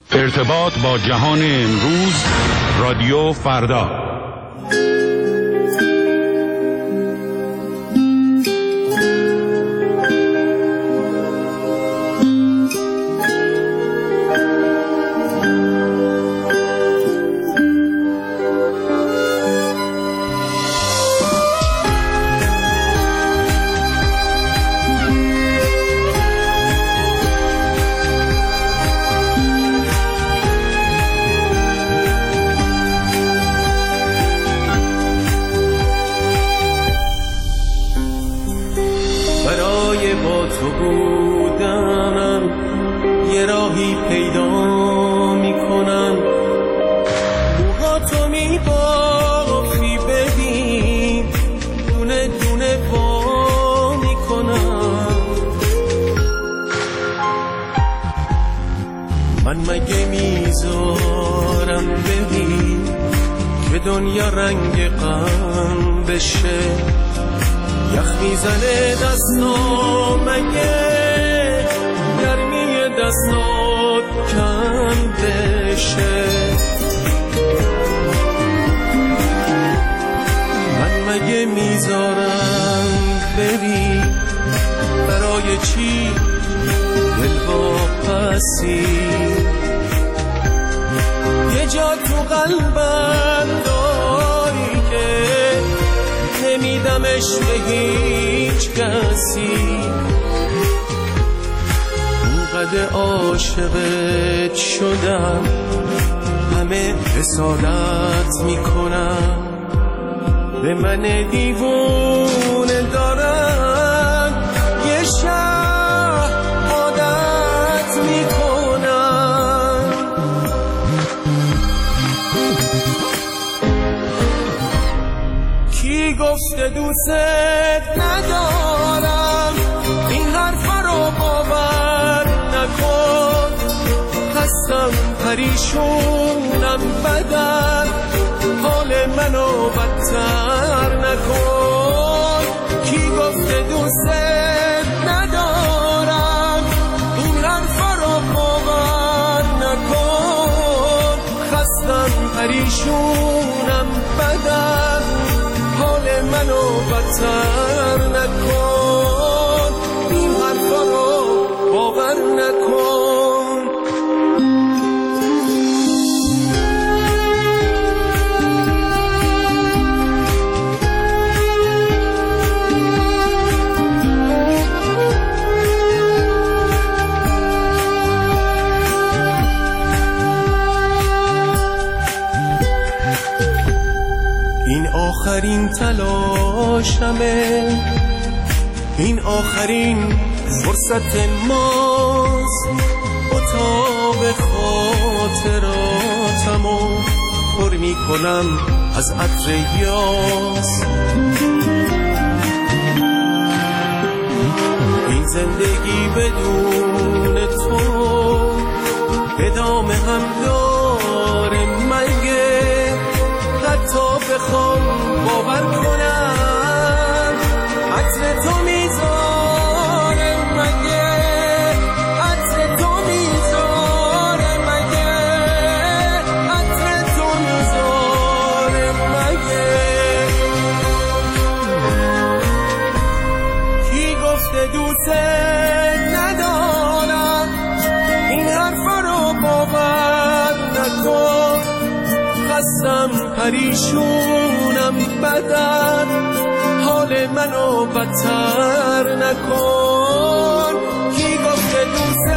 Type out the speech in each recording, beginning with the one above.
ارتباط با جهان امروز، رادیو فردا. من مگه میذارم ببین که دنیا رنگ غم بشه، یخ میزنه دستا مگه گرمی دستات کم بشه. من مگه میذارم ببین برای چی دل واپسی، یه جا تو قلبم داری که نمیدمش به هیچ کسی. اونقدر عاشقت شدم همه حسادت میکنم، به من دیوونه دارن یه شب عادت میکنن. کی گفته دوست ندارم، این حرفا رو باور نکن، هستم پریشونم بدن، حال منو بدتر نکن. کی گفته دوست ندارم، این حرفا رو باور نکن، خستم پریشونم بدن، حال منو بدتر نکن، این حرفا رو باور نکن. این آخرین تلاشمه، این آخرین فرصت ماست، اتاق خاطراتمو پر میکنم از عطر یاس. این زندگی بدون تو ادامه هم داره مگه، حتی بخوام باور کنم عطر تو میذاره مگه، عطر تو میذاره مگه، عطر تو میذاره مگه. کی گفته دوست ندارم، این حرفا رو باور نکن، خستم پریشونم بدن، حال منو بدتر نکن. کی گفته دوست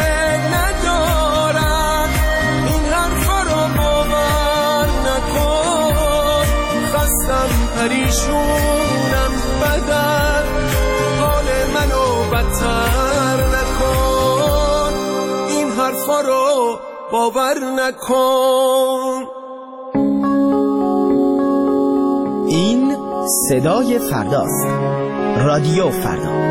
ندارم، این حرفا رو باور نکن، خستم پریشونم بدن، حال منو بدتر نکن، این حرفا رو باور نکن. این صدای فرداست، رادیو فردا.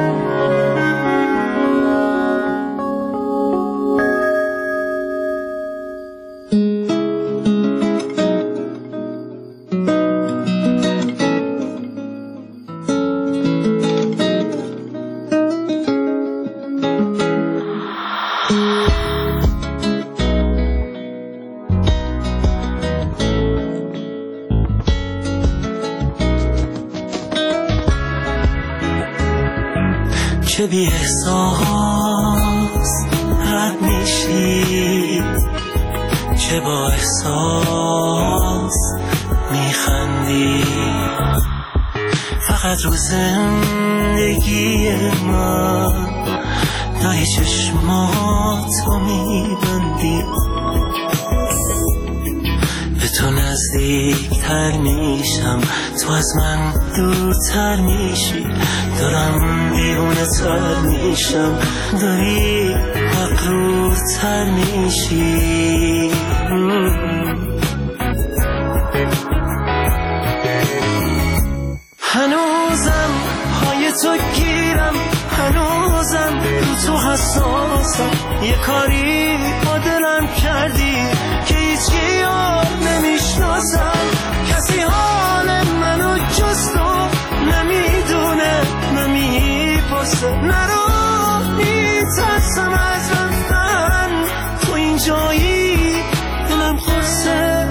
چه بی احساس رد میشی، چه با احساس میخندی. فقط رو زندگی من دایی چشماتو میبندی، به تو نزدیکتر میشم، تو از من دورتر میشی، دارم دیوونه تر میشم، داری مغرورتر میشی. هنوزم پای تو گیرم، هنوزم رو تو حساسم، یه کاری با دلم کردی که هیچکی یاد نمیشناسم. کسی حال منو جز تو نمیدونه، نمیپرسه، نرو میترسم از رفتن، تو اینجایی دلم خورسه.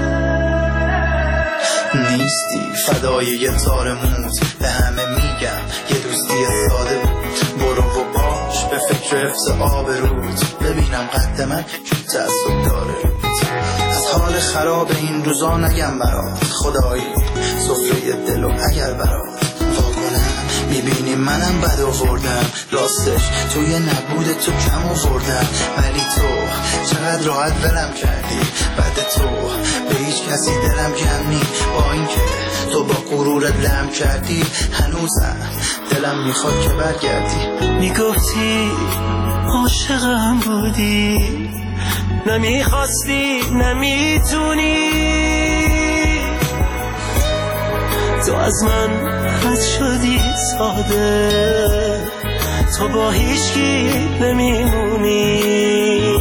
نیستی فدای یه تار موت، به همه میگم یه دوستی ساده بود. برو و باش به فکر حفظ آبروت، ببینم قد من که تعصب داره روت. از حال خراب این روزا نگم برات، خدایی سفره دل و اگر برات واکنم میبینی منم بد آوردم، راستش توی نبود تو کم آوردم، ولی تو چقدر راحت ولم کردی. بعد تو به هیچ کسی دلم کم نی، با اینکه تو با غرورت لم کردی، هنوزم دلم میخواد که برگردی. میگفتی عاشقم بودی، نمیخواستی، نمیتونی، تو از من رد شدی ساده، تو با هیچکی نمیمونی.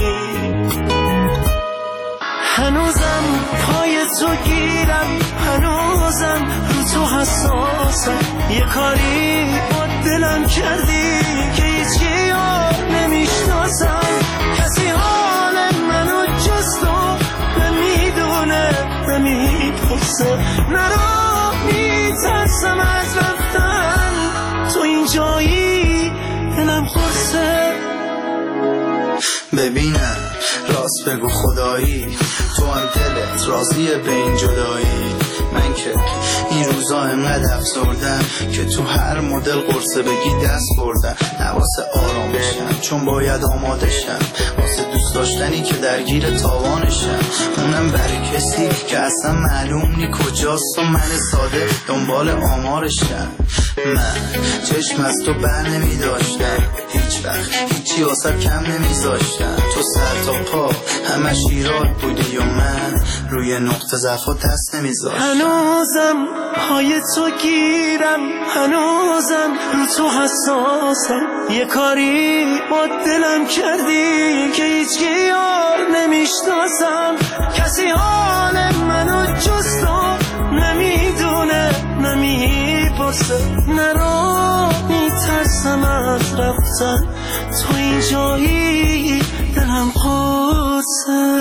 هنوزم پای تو گیرم، هنوزم رو تو حساسم، یه کاری با دلم کردی که هیچکی یاد نمیشناسم. کسی حال منو جز تو نمیدونه، نمیپرسه، نرو میترسم از رفتن، تو اینجایی دلم خورسه. ببینم راست بگو خدایی، تو هم دلت راضیه به این جدایی؟ من که این روزا انقدر افسردم که تو هر مدل قرصه بگی دست بردم. نواسه آرام بشم چون باید آماده شم، واسه دوست داشتنی که درگیر تاوانشم، اونم برای کسی که اصلا معلوم نی کجاست و من ساده دنبال آمارشم. من چشم از تو بر نمی داشتم، هیچ وقت هیچی واسه کم نمیذاشتم، تو سر تا پا همش ایراد بودی و من روی نقطه ضعف و دست نمیذاشتم. هنوزم پای تو گیرم، هنوزم رو تو حساسم، یه کاری با دلم کردی که هیچکی یار نمیشناسم. کسی حال منو جز تو نمیدونه، نمیپرسه، نرو میترسم از رفتن، تو اینجایی دلم قرصه.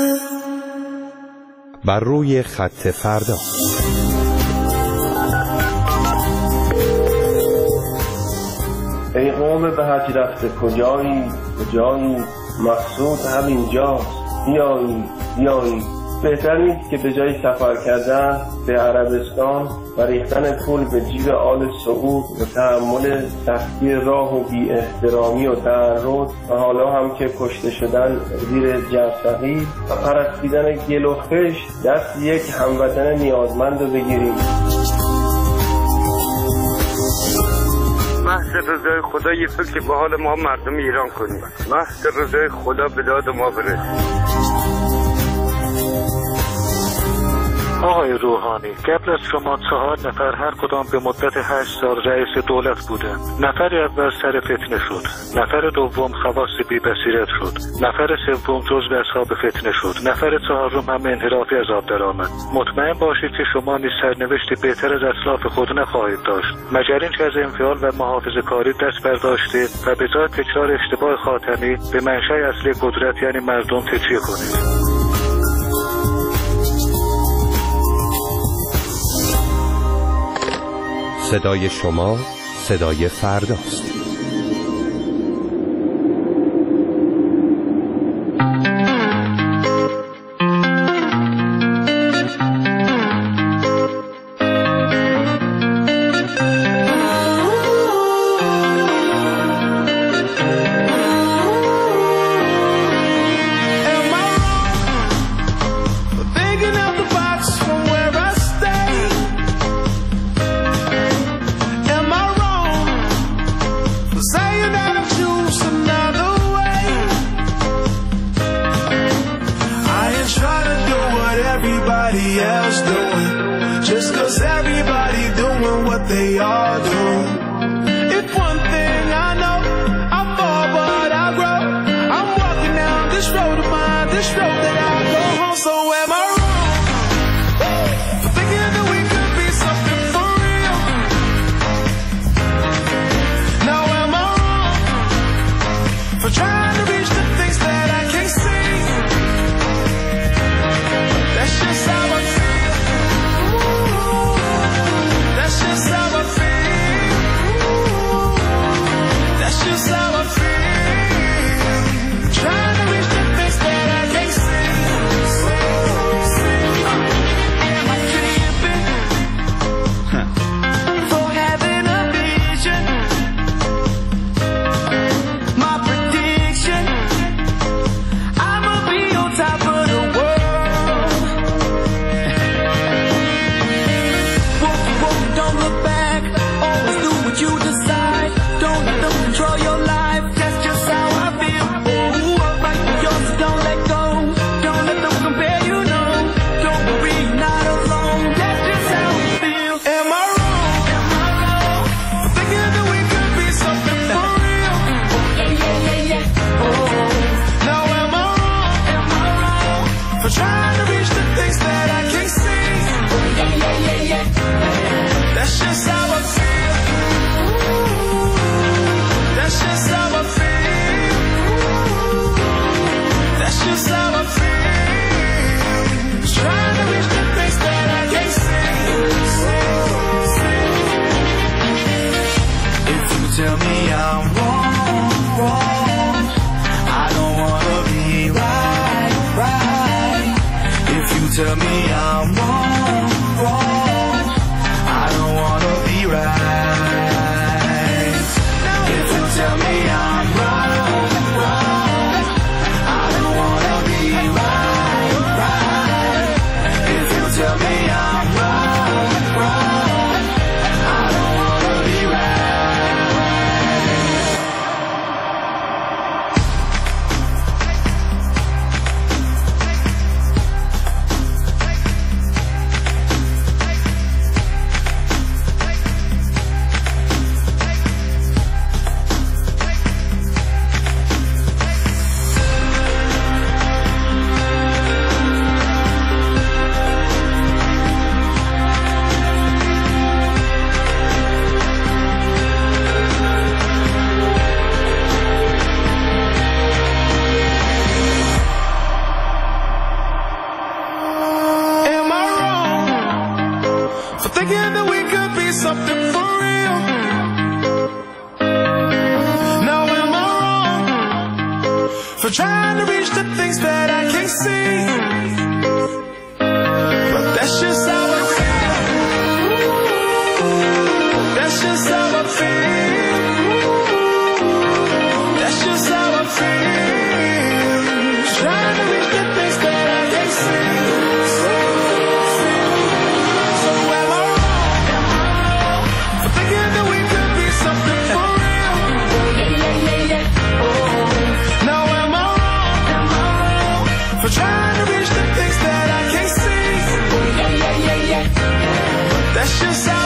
بر روی خط فردا. ای قوم به حج رفته کجایی، کجایی، مقصود همینجاست، بیایی بیایی. بهتر نیست که به جای سفر کردن به عربستان و ریختن پول به جیب آل سعود و تحمل سختی راه و بی احترامی و تعرض و حالا هم که کشته شدن زیر جرثقیل و پرستیدن گل و خشت دست یک هموطن نیازمند رو بگیریم. محض رضای خدا یه فکر به حال ما مردم ایران کنیم، محض رضای خدا به داد ما برسیم. آقای روحانی، قبل از شما 4 نفر هر کدام به مدت 8 سال رئیس دولت بودند. نفر اول سر فتنه شد، نفر دوم خواص بی بصیرت شد، نفر سوم جزو اصحاب فتنه شد، نفر چهارم هم انحرافی از آب درآمد. مطمئن باشید که شما نیز سرنوشتی بهتر از اسلاف خود نخواهید داشت، مگر اینکه از انفعال و محافظه‌کاری دست برداشتید و به جای تکرار اشتباه خاتمی به منشأ اصلی قدرت یعنی مردم تکیه کنید. صدای شما صدای فرداست. Tell me I'm wrong, wrong. I don't wanna be right. If you tell me I'm wrong, wrong. I don't wanna be right, right. If you tell me I'm wrong, wrong. I don't wanna be thinking that we could be something for real. Now am I wrong for trying to reach the things that I can't see? But that's just how I feel. That's just how I feel. That's just how I feel. Trying to reach the things that I can't see. For trying to reach the things that I can't see. That's just how